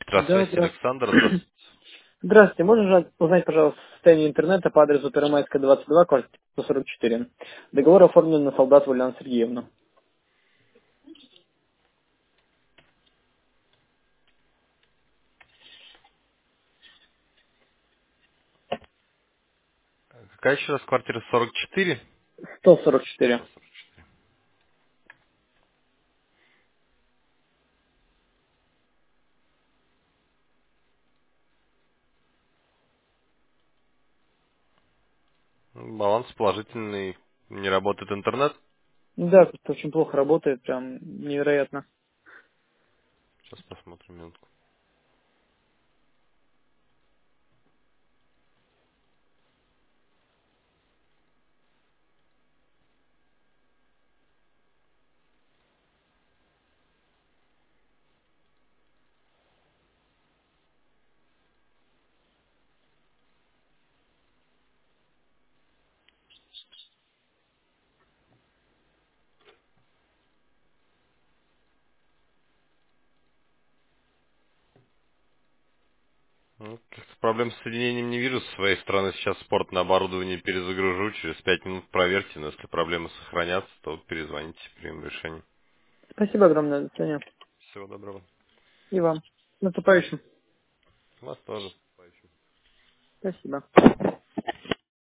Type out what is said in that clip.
Да, Здравствуйте, здравствуйте. Александр. Здравствуйте. Здравствуйте. Можно узнать, пожалуйста, состояние интернета по адресу Первомайская, 22, квартира 144. Договор оформлен на Солдатову Ульяну Сергеевну. Какая еще раз квартира 44? 144. 144. Баланс положительный. Не работает интернет. Да, как-то очень плохо работает, прям невероятно. Сейчас посмотрим минутку. Как-то проблем с соединением не вижу с своей стороны. Сейчас спорт на оборудовании перезагружу. Через 5 минут проверьте, но если проблемы сохранятся, то перезвоните, примем решение. Спасибо огромное, до свидания. Всего доброго. И вам. С наступающим. Вас тоже. Спасибо.